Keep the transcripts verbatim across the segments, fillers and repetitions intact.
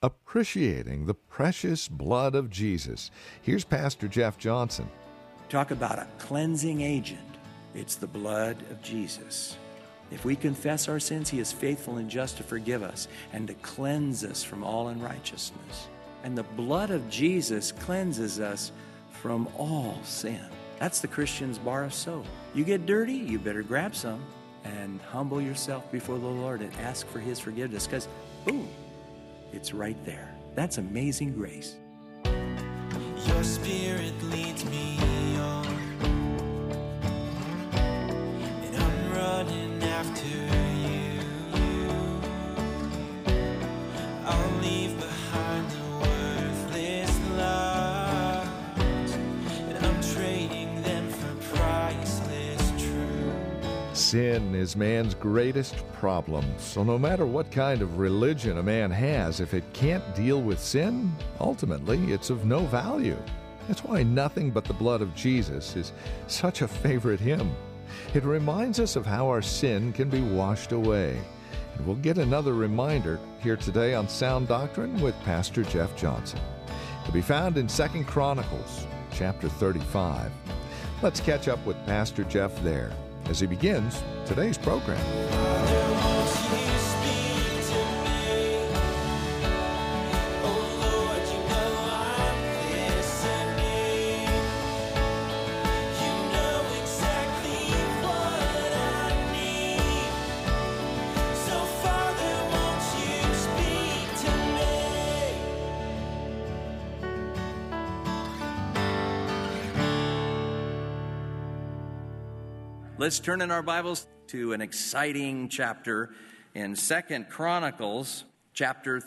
Appreciating the precious blood of Jesus. Here's Pastor Jeff Johnson. Talk about a cleansing agent. It's the blood of Jesus. If we confess our sins, He is faithful and just to forgive us and to cleanse us from all unrighteousness. And the blood of Jesus cleanses us from all sin. That's the Christian's bar of soap. You get dirty, you better grab some and humble yourself before the Lord and ask for His forgiveness, because, boom, it's right there. That's amazing grace. Your Spirit leads me on, and I'm running after you. I'll leave behind the worthless lies, and I'm trading them for priceless truth. Sin is man's greatest problem. So no matter what kind of religion a man has, if it can't deal with sin, ultimately it's of no value. That's why Nothing But the Blood of Jesus is such a favorite hymn. It reminds us of how our sin can be washed away. And we'll get another reminder here today on Sound Doctrine with Pastor Jeff Johnson. To be found in Second Chronicles, chapter thirty-five. Let's catch up with Pastor Jeff there as he begins today's program. Let's turn in our Bibles to an exciting chapter in Second Chronicles, chapter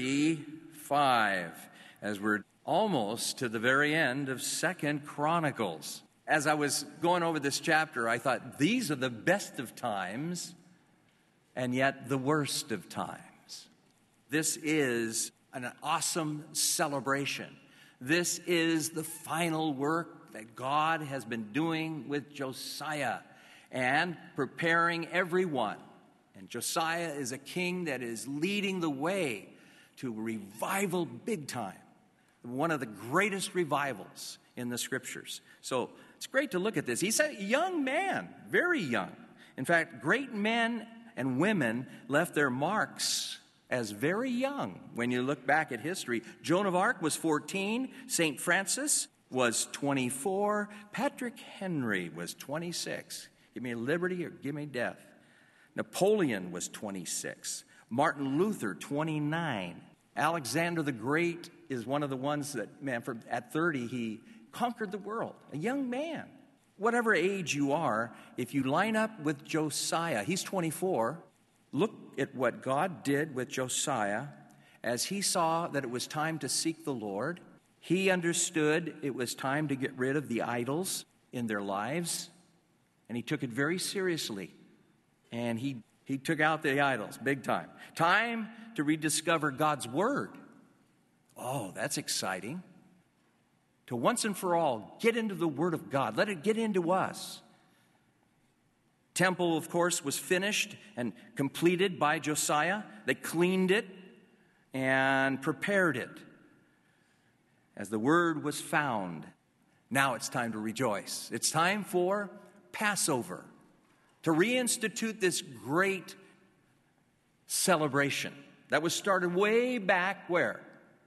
thirty-five, as we're almost to the very end of Second Chronicles. As I was going over this chapter, I thought, these are the best of times, and yet the worst of times. This is an awesome celebration. This is the final work that God has been doing with Josiah and preparing everyone. And Josiah is a king that is leading the way to revival big time. One of the greatest revivals in the scriptures. So it's great to look at this. He's a young man, very young. In fact, great men and women left their marks as very young. When you look back at history, Joan of Arc was fourteen, Saint Francis was twenty-four, Patrick Henry was twenty-six. Give me liberty or give me death. Napoleon was twenty-six. Martin Luther, twenty-nine. Alexander the Great is one of the ones that, man, for, at thirty, he conquered the world. A young man. Whatever age you are, if you line up with Josiah, he's twenty-four. Look at what God did with Josiah as he saw that it was time to seek the Lord. He understood it was time to get rid of the idols in their lives. And he took it very seriously. And he, he took out the idols big time. Time to rediscover God's Word. Oh, that's exciting. To once and for all get into the Word of God. Let it get into us. Temple, of course, was finished and completed by Josiah. They cleaned it and prepared it. As the Word was found, now it's time to rejoice. It's time for Passover, to reinstitute this great celebration that was started way back where?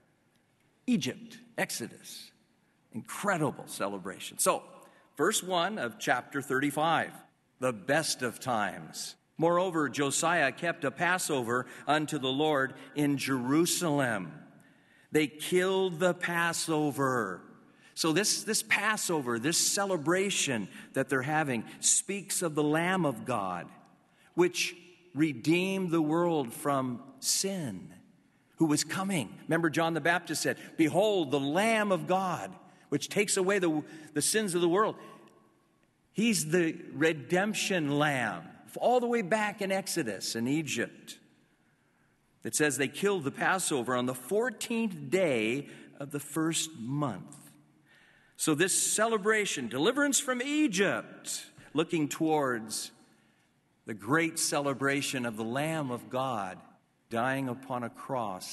Egypt, Exodus. Incredible celebration. So, verse one of chapter thirty-five, the best of times. Moreover, Josiah kept a Passover unto the Lord in Jerusalem. They killed the Passover. So this, this Passover, this celebration that they're having, speaks of the Lamb of God, which redeemed the world from sin, who was coming. Remember, John the Baptist said, "Behold, the Lamb of God, which takes away the, the sins of the world." He's the redemption lamb, all the way back in Exodus in Egypt. It says they killed the Passover on the fourteenth day of the first month. So this celebration, deliverance from Egypt, looking towards the great celebration of the Lamb of God dying upon a cross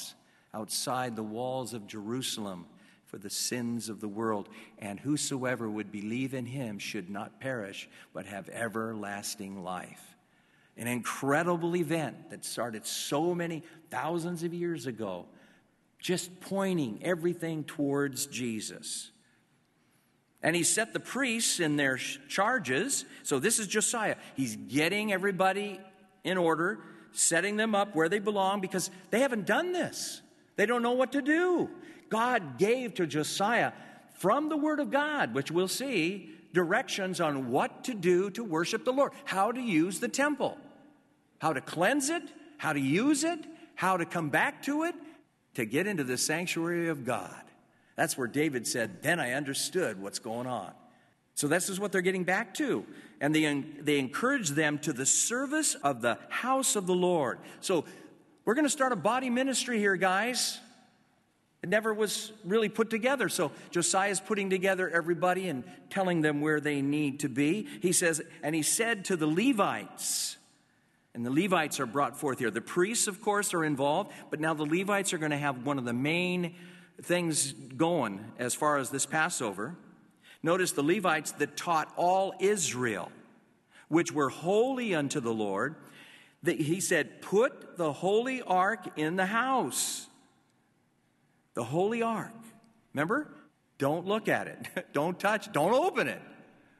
outside the walls of Jerusalem for the sins of the world. And whosoever would believe in him should not perish, but have everlasting life. An incredible event that started so many thousands of years ago, just pointing everything towards Jesus. And he set the priests in their charges. So this is Josiah. He's getting everybody in order, setting them up where they belong, because they haven't done this. They don't know what to do. God gave to Josiah, from the Word of God, which we'll see, directions on what to do to worship the Lord, how to use the temple, how to cleanse it, how to use it, how to come back to it, to get into the sanctuary of God. That's where David said, then I understood what's going on. So this is what they're getting back to. And they, they encourage them to the service of the house of the Lord. So we're going to start a body ministry here, guys. It never was really put together. So Josiah's putting together everybody and telling them where they need to be. He says, and he said to the Levites, and the Levites are brought forth here. The priests, of course, are involved, but now the Levites are going to have one of the main things going as far as this Passover. Notice the Levites that taught all Israel, which were holy unto the Lord. That he said, put the holy ark in the house. The holy ark. Remember? Don't look at it. Don't touch. Don't open it.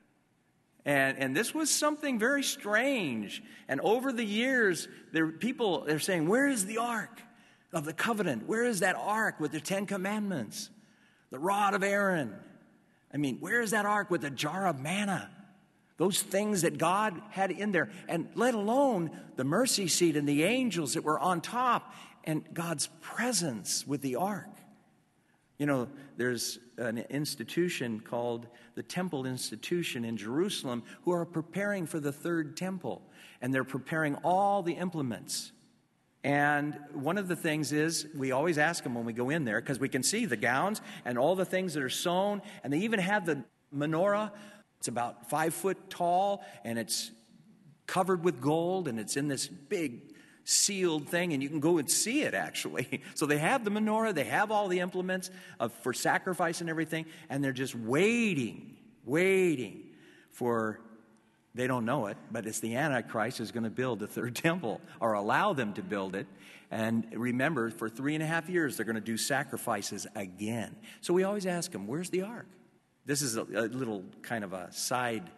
And, and this was something very strange. And over the years, there people they're saying, where is the ark of the covenant? Where is that ark with the Ten Commandments? The rod of Aaron. I mean, where is that ark with the jar of manna? Those things that God had in there. And let alone the mercy seat and the angels that were on top. And God's presence with the ark. You know, there's an institution called the Temple Institution in Jerusalem who are preparing for the third temple. And they're preparing all the implements. And one of the things is, we always ask them when we go in there, because we can see the gowns and all the things that are sewn. And they even have the menorah. It's about five foot tall, and it's covered with gold, and it's in this big sealed thing, and you can go and see it, actually. So they have the menorah, they have all the implements of, for sacrifice and everything, and they're just waiting, waiting for, they don't know it, but it's the Antichrist who's going to build the third temple, or allow them to build it. And remember, for three and a half years, they're going to do sacrifices again. So we always ask them, where's the ark? This is a, a little kind of a side,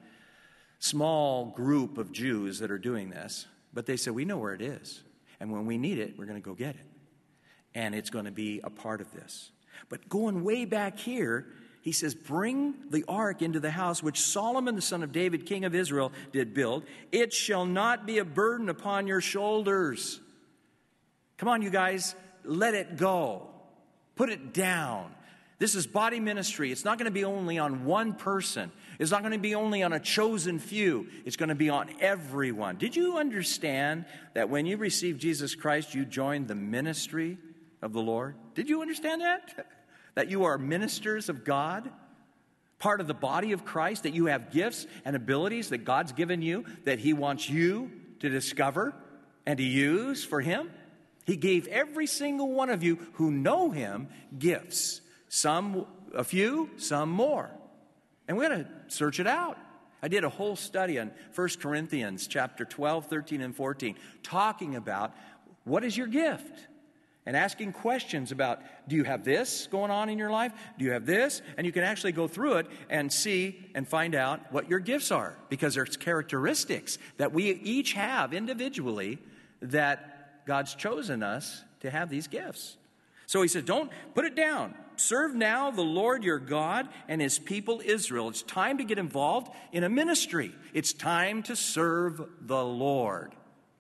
small group of Jews that are doing this. But they said, we know where it is. And when we need it, we're going to go get it. And it's going to be a part of this. But going way back here, he says, bring the ark into the house which Solomon, the son of David, king of Israel, did build. It shall not be a burden upon your shoulders. Come on, you guys, let it go. Put it down. This is body ministry. It's not going to be only on one person. It's not going to be only on a chosen few. It's going to be on everyone. Did you understand that when you received Jesus Christ, you joined the ministry of the Lord? Did you understand that? That you are ministers of God? Part of the body of Christ? That you have gifts and abilities that God's given you that He wants you to discover and to use for Him? He gave every single one of you who know Him gifts. Some, a few, some more. And we're going to search it out. I did a whole study on First Corinthians chapter twelve, thirteen, and fourteen, talking about what is your gift? And asking questions about, do you have this going on in your life? Do you have this? And you can actually go through it and see and find out what your gifts are. Because there's characteristics that we each have individually that God's chosen us to have these gifts. So he says, don't put it down. Serve now the Lord your God and His people Israel. It's time to get involved in a ministry. It's time to serve the Lord.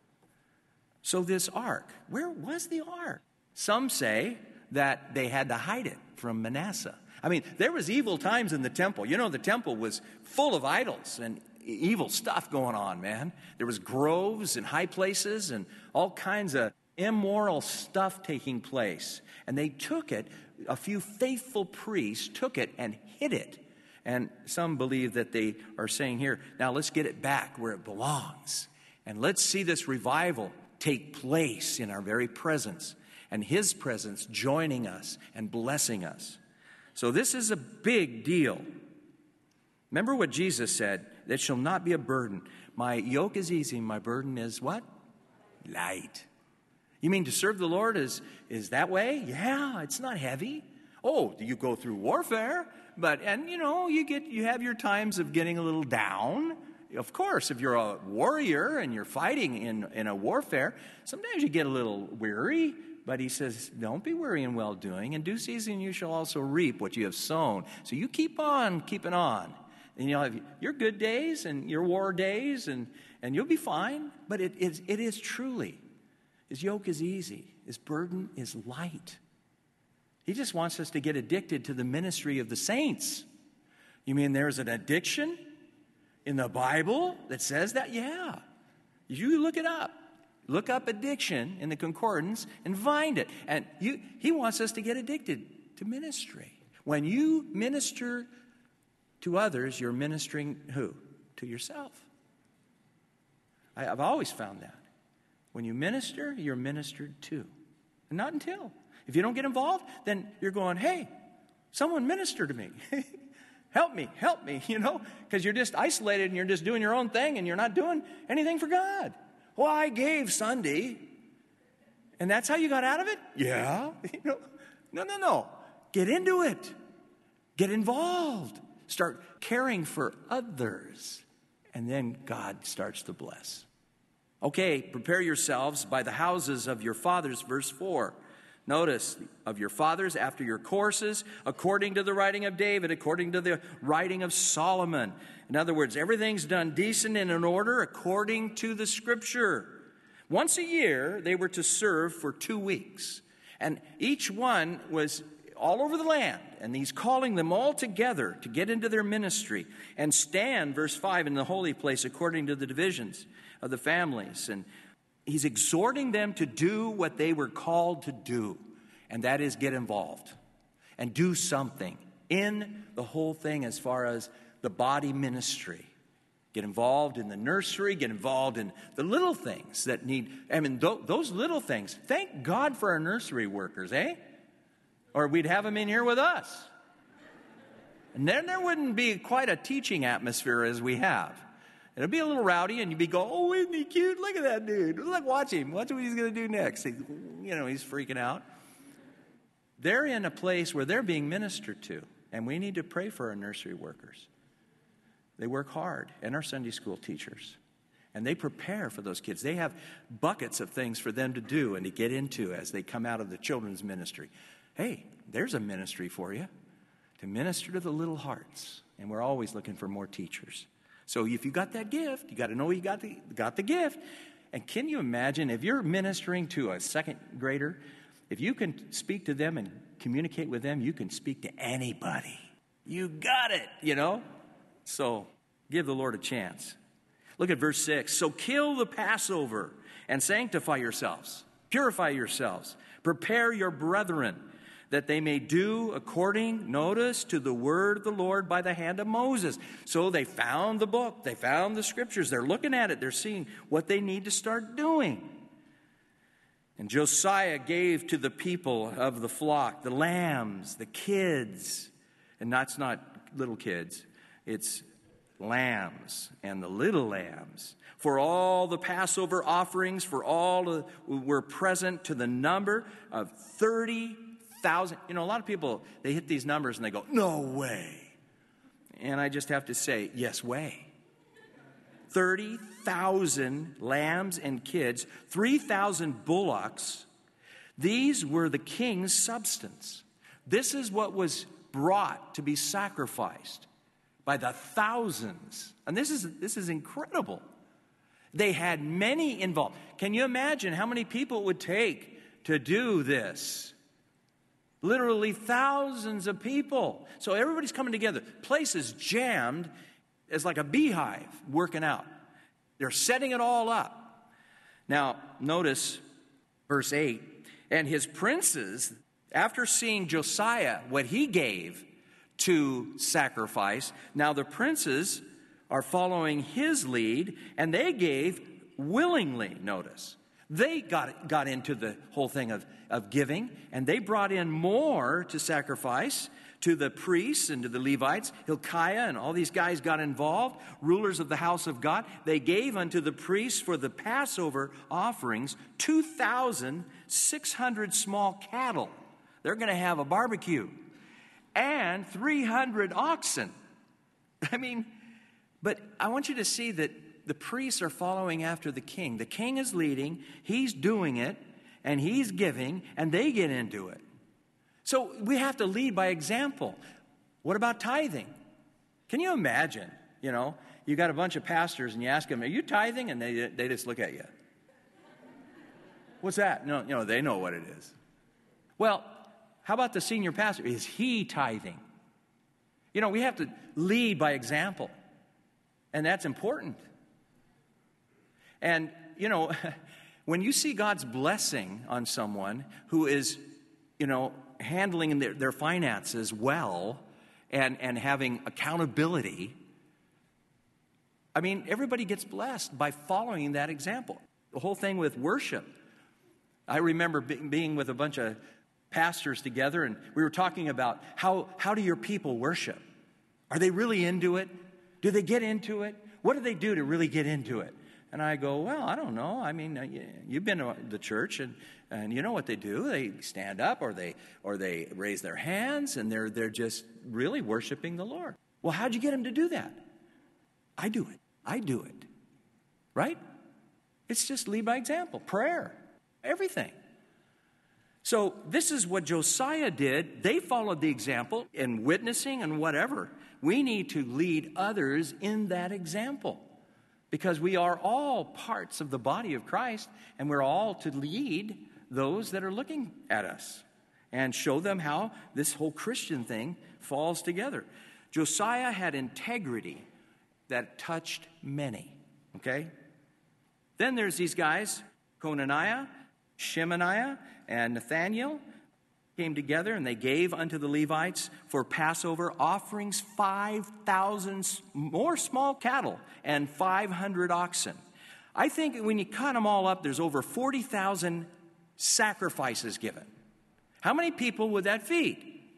So this ark, where was the ark? Some say that they had to hide it from Manasseh. I mean, there was evil times in the temple. You know, the temple was full of idols and evil stuff going on, man. There was groves and high places and all kinds of immoral stuff taking place. And they took it, a few faithful priests took it and hid it. And some believe that they are saying here, now let's get it back where it belongs. And let's see this revival take place in our very presence. and his presence joining us and blessing us. So this is a big deal. Remember what Jesus said, that shall not be a burden. My yoke is easy, my burden is what? Light. You mean to serve the Lord is, is that way? Yeah, it's not heavy. Oh, you go through warfare, but, and you know, you get, you have your times of getting a little down. Of course, if you're a warrior and you're fighting in, in a warfare, sometimes you get a little weary, but he says, don't be weary in well-doing. In due season you shall also reap what you have sown. So you keep on keeping on. And you'll have your good days and your war days, and, and you'll be fine. But it is, it is truly, his yoke is easy. His burden is light. He just wants us to get addicted to the ministry of the saints. You mean there's an addiction in the Bible that says that? Yeah. You look it up. Look up addiction in the concordance and find it. And you, he wants us to get addicted to ministry. When you minister to others, you're ministering who? To yourself. I, I've always found that. When you minister, you're ministered to. And not until. If you don't get involved, then you're going, hey, someone minister to me. Help me, help me, you know, because you're just isolated and you're just doing your own thing and you're not doing anything for God. Well, I gave Sunday, and that's how you got out of it? Yeah. You know, no, no, no. Get into it. Get involved. Start caring for others, and then God starts to bless. Okay, prepare yourselves by the houses of your fathers, verse four. Notice, of your fathers after your courses, according to the writing of David, according to the writing of Solomon. In other words, everything's done decent and in order according to the Scripture. Once a year, they were to serve for two weeks. And each one was all over the land. And he's calling them all together to get into their ministry and stand, verse five, in the holy place according to the divisions of the families. And he's exhorting them to do what they were called to do, and that is get involved and do something in the whole thing as far as the body ministry. Get involved in the nursery, get involved in the little things that need, I mean, th- those little things. Thank God for our nursery workers, eh? Or we'd have them in here with us. And then there wouldn't be quite a teaching atmosphere as we have. It'll be a little rowdy, and you'd be going, oh, isn't he cute? Look at that dude. Look, watch him. Watch what he's going to do next. He, you know, he's freaking out. They're in a place where they're being ministered to, and we need to pray for our nursery workers. They work hard, and our Sunday school teachers, and they prepare for those kids. They have buckets of things for them to do and to get into as they come out of the children's ministry. Hey, there's a ministry for you, to minister to the little hearts, and we're always looking for more teachers. So if you got that gift, you got to know you got the, got the gift. And can you imagine if you're ministering to a second grader, if you can speak to them and communicate with them, you can speak to anybody. You got it, you know? So give the Lord a chance. Look at verse six. So kill the Passover and sanctify yourselves. Purify yourselves. Prepare your brethren, that they may do according, notice, to the word of the Lord by the hand of Moses. So they found the book. They found the scriptures. They're looking at it. They're seeing what they need to start doing. And Josiah gave to the people of the flock the lambs, the kids. And that's not little kids. It's lambs and the little lambs. For all the Passover offerings, for all were present to the number of thirty thousand. You know, a lot of people, they hit these numbers and they go, no way. And I just have to say, yes way. thirty thousand lambs and kids, three thousand bullocks. These were the king's substance. This is what was brought to be sacrificed by the thousands. And this is, this is incredible. They had many involved. Can you imagine how many people it would take to do this? Literally thousands of people. So everybody's coming together. Place is jammed as like a beehive working out. They're setting it all up. Now, notice verse eight. And his princes, after seeing Josiah, what he gave to sacrifice, now the princes are following his lead, and they gave willingly, notice. They got, got into the whole thing of, of giving, and they brought in more to sacrifice to the priests and to the Levites. Hilkiah and all these guys got involved, rulers of the house of God. They gave unto the priests for the Passover offerings two thousand six hundred small cattle. They're going to have a barbecue. And three hundred oxen. I mean, but I want you to see that the priests are following after the king. The king is leading, he's doing it, and he's giving, and they get into it. So we have to lead by example. What about tithing? Can you imagine, you know, you got a bunch of pastors and you ask them, are you tithing? And they, they just look at you. What's that? No, you know, they know what it is. Well, how about the senior pastor? Is he tithing? You know, we have to lead by example. And that's important. And, you know, when you see God's blessing on someone who is, you know, handling their, their finances well and, and having accountability, I mean, everybody gets blessed by following that example. The whole thing with worship. I remember be, being with a bunch of pastors together, and we were talking about how, how do your people worship? Are they really into it? Do they get into it? What do they do to really get into it? And I go, well, I don't know. I mean, you've been to the church, and, and you know what they do. They stand up, or they or they raise their hands, and they're they're just really worshiping the Lord. Well, how'd you get them to do that? I do it. I do it. Right? It's just lead by example. Prayer. Everything. So this is what Josiah did. They followed the example in witnessing and whatever. We need to lead others in that example. Because we are all parts of the body of Christ, and we're all to lead those that are looking at us and show them how this whole Christian thing falls together. Josiah had integrity that touched many, okay? Then there's these guys, Conaniah, Shemaiah, and Nathaniel, came together, and they gave unto the Levites for Passover offerings five thousand more small cattle and five hundred oxen. I think when you cut them all up, there's over forty thousand sacrifices given. How many people would that feed?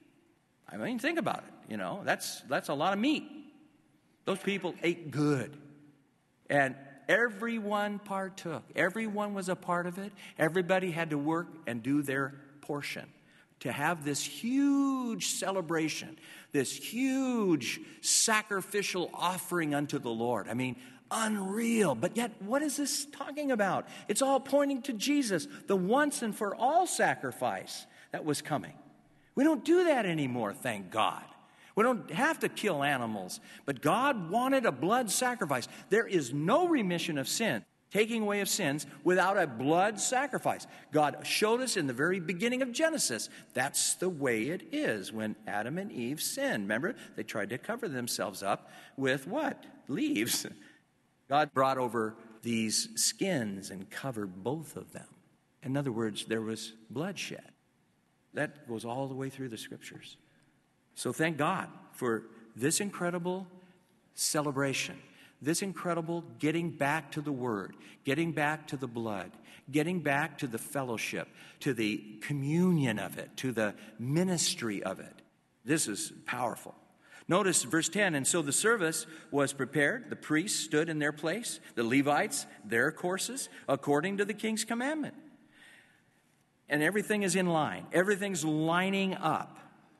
I mean, think about it. You know, that's that's a lot of meat. Those people ate good. And everyone partook. Everyone was a part of it. Everybody had to work and do their portion to have this huge celebration, this huge sacrificial offering unto the Lord. I mean, unreal. But yet, what is this talking about? It's all pointing to Jesus, the once and for all sacrifice that was coming. We don't do that anymore, thank God. We don't have to kill animals, but God wanted a blood sacrifice. There is no remission of sin, taking away of sins, without a blood sacrifice. God showed us in the very beginning of Genesis, that's the way it is when Adam and Eve sinned. Remember, they tried to cover themselves up with what? Leaves. God brought over these skins and covered both of them. In other words, there was bloodshed. That goes all the way through the scriptures. So thank God for this incredible celebration, this incredible getting back to the Word, getting back to the blood, getting back to the fellowship, to the communion of it, to the ministry of it. This is powerful. Notice verse ten, and so the service was prepared. The priests stood in their place, the Levites, their courses, according to the king's commandment. And everything is in line. Everything's lining up.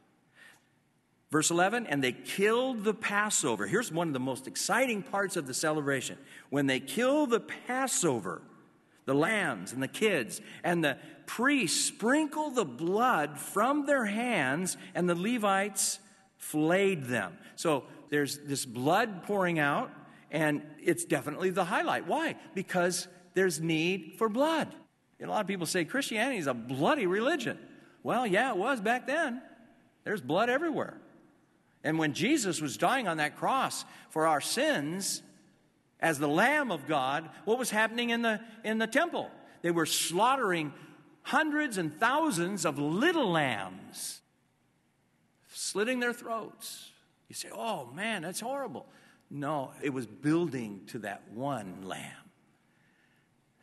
Verse eleven, and they killed the Passover. Here's one of the most exciting parts of the celebration. When they kill the Passover, the lambs and the kids, and the priests sprinkle the blood from their hands, and the Levites flayed them. So there's this blood pouring out, and it's definitely the highlight. Why? Because there's need for blood. And a lot of people say Christianity is a bloody religion. Well, yeah, it was back then. There's blood everywhere. And when Jesus was dying on that cross for our sins, as the Lamb of God, what was happening in the, in the temple? They were slaughtering hundreds and thousands of little lambs, slitting their throats. You say, oh man, that's horrible. No, it was building to that one lamb. And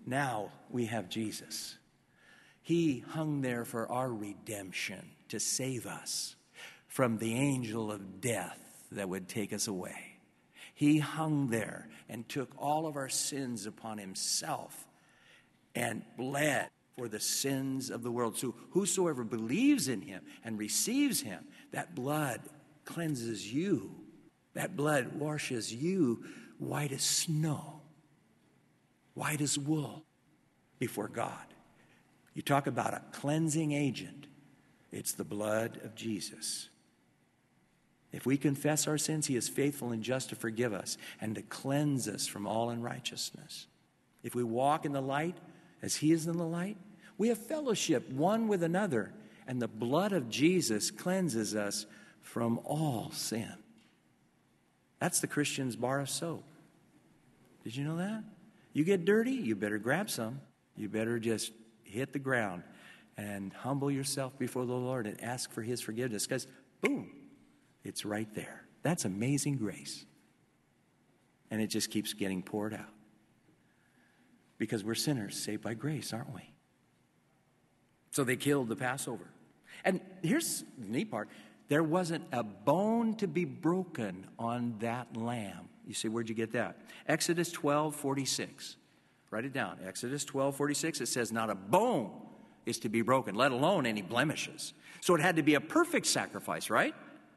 Now we have Jesus. He hung there for our redemption, to save us from the angel of death that would take us away. He hung there and took all of our sins upon himself and bled for the sins of the world. So whosoever believes in him and receives him, that blood cleanses you. That blood washes you white as snow, white as wool before God. You talk about a cleansing agent. It's the blood of Jesus. If we confess our sins, he is faithful and just to forgive us and to cleanse us from all unrighteousness. If we walk in the light as he is in the light, we have fellowship one with another, and the blood of Jesus cleanses us from all sin. That's the Christian's bar of soap. Did you know that? You get dirty, you better grab some. You better just hit the ground and humble yourself before the Lord and ask for his forgiveness, because boom, it's right there. That's amazing grace. And it just keeps getting poured out. Because we're sinners saved by grace, aren't we? So they killed the Passover. And here's the neat part. There wasn't a bone to be broken on that lamb. You say, where'd you get that? Exodus twelve forty-six. Write it down. Exodus twelve forty-six. It says, not a bone is to be broken, let alone any blemishes. So it had to be a perfect sacrifice, right?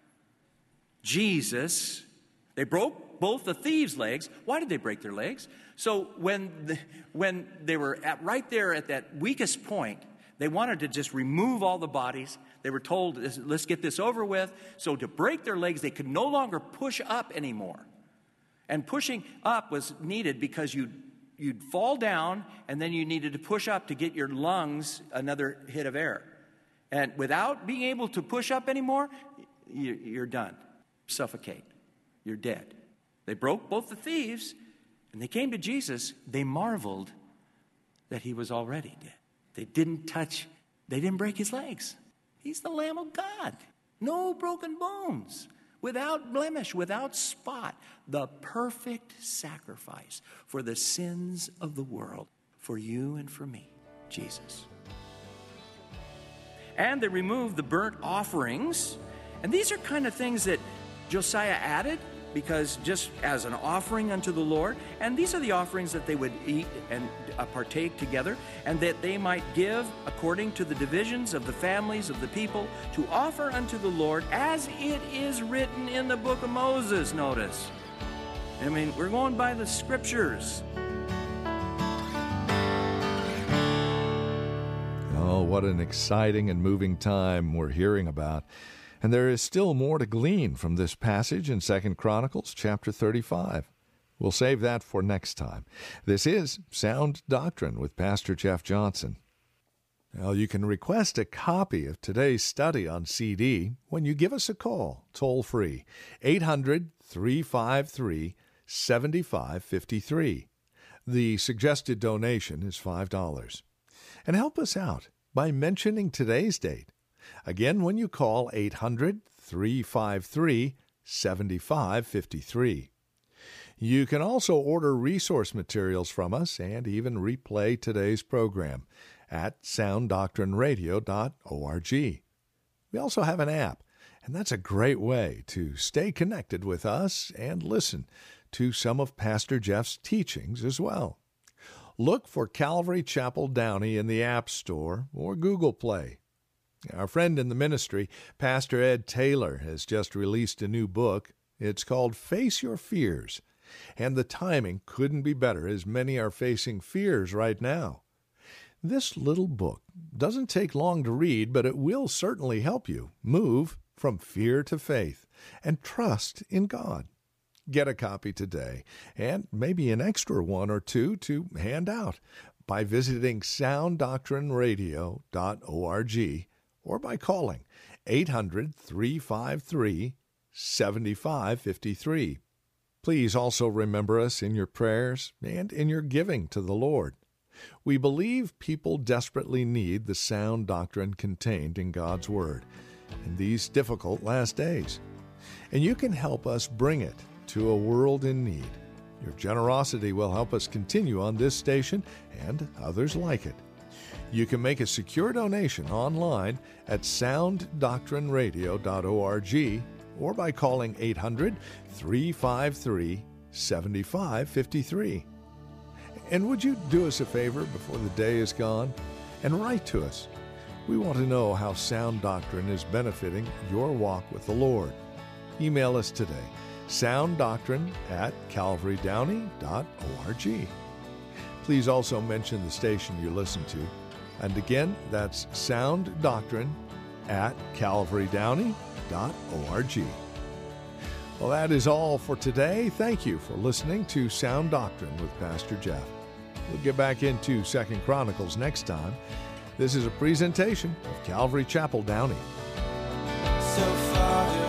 Jesus, they broke both the thieves' legs. Why did they break their legs? So when the, when they were at, right there at that weakest point, they wanted to just remove all the bodies. They were told, let's get this over with. So to break their legs, they could no longer push up anymore. And pushing up was needed because you'd, you'd fall down, and then you needed to push up to get your lungs another hit of air. And without being able to push up anymore, you, you're done. Suffocate. You're dead. They broke both the thieves, and they came to Jesus. They marveled that he was already dead. They didn't touch, they didn't break his legs. He's the Lamb of God. No broken bones, without blemish, without spot. The perfect sacrifice for the sins of the world, for you and for me, Jesus. And they removed the burnt offerings. And these are kind of things that Josiah added, because just as an offering unto the Lord. And these are the offerings that they would eat and uh, partake together, and that they might give according to the divisions of the families of the people to offer unto the Lord, as it is written in the book of Moses. Notice. I mean, we're going by the scriptures. Oh, what an exciting and moving time we're hearing about. And there is still more to glean from this passage in Second Chronicles chapter thirty-five. We'll save that for next time. This is Sound Doctrine with Pastor Jeff Johnson. Well, you can request a copy of today's study on C D when you give us a call, toll-free, eight hundred, three five three, seven five five three. The suggested donation is five dollars. And help us out by mentioning today's date. Again, when you call eight hundred, three five three, seven five five three. You can also order resource materials from us and even replay today's program at sound doctrine radio dot org. We also have an app, and that's a great way to stay connected with us and listen to some of Pastor Jeff's teachings as well. Look for Calvary Chapel Downey in the App Store or Google Play. Our friend in the ministry, Pastor Ed Taylor, has just released a new book. It's called Face Your Fears, and the timing couldn't be better, as many are facing fears right now. This little book doesn't take long to read, but it will certainly help you move from fear to faith and trust in God. Get a copy today, and maybe an extra one or two to hand out by visiting sound doctrine radio dot org or by calling eight hundred, three five three, seven five five three. Please also remember us in your prayers and in your giving to the Lord. We believe people desperately need the sound doctrine contained in God's Word in these difficult last days. And you can help us bring it to a world in need. Your generosity will help us continue on this station and others like it. You can make a secure donation online at sound doctrine radio dot org or by calling eight hundred, three five three, seven five five three. And would you do us a favor before the day is gone and write to us? We want to know how sound doctrine is benefiting your walk with the Lord. Email us today, sounddoctrine at calvary downey dot org. Please also mention the station you listen to. And again, that's sounddoctrine at calvary downey dot org. Well, that is all for today. Thank you for listening to Sound Doctrine with Pastor Jeff. We'll get back into Second Chronicles next time. This is a presentation of Calvary Chapel Downey. So Father,